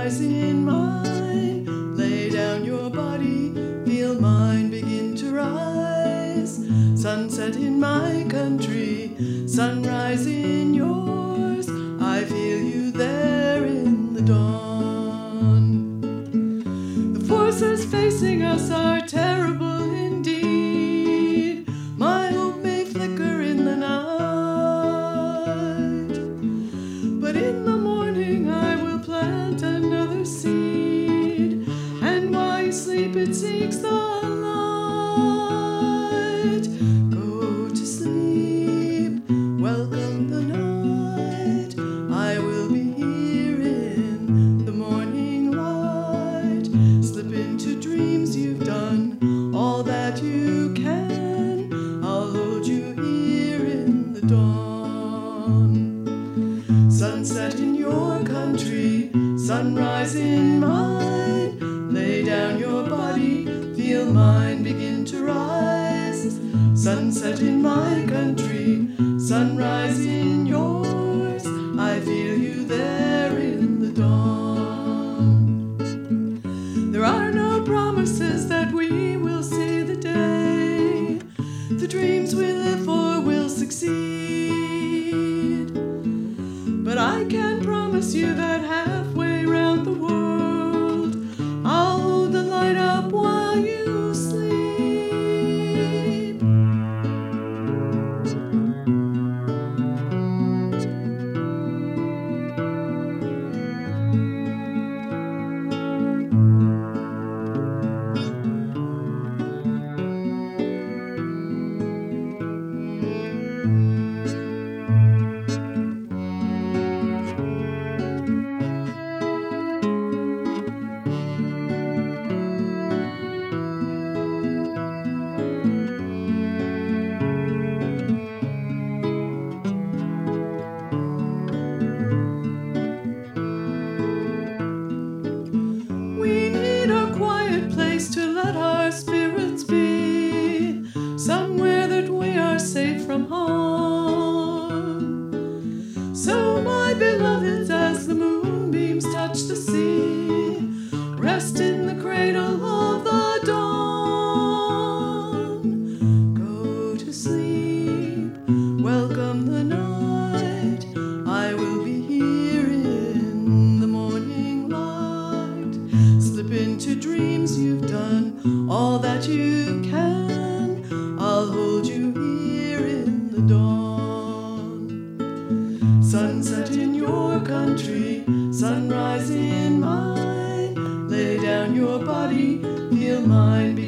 Sunrise in mine, lay down your body, feel mine begin to rise. Sunset in my country, sunrise in yours, I feel you there in the dawn. The forces facing us are terrible indeed, my hope may flicker in the night, but in the morning I will plant another seed, and while you sleep it seeks the light. Go to sleep, welcome the night, I will be here in the morning light. Slip into dreams, you've done all that you can, I'll hold you here in the dawn. Sunset in your country, sunrise in mine, lay down your body, feel mine begin to rise. Sunset in my country, sunrise in yours, I feel you there in the dawn. There are no promises that we will see the day, the dreams we live for will succeed, but I can promise you that halfway round the world, I'll hold the light up while you sleep. To let our spirits be somewhere that we are safe from harm. So my beloveds, as the moonbeams touch the sea, rest in the cradle of the dawn. Go to sleep, welcome the night, I will be here in the morning light. Slip into dreams, you've done all that you can, I'll hold you here in the dawn. Sunset in your country, sunrise in mine, lay down your body, feel mine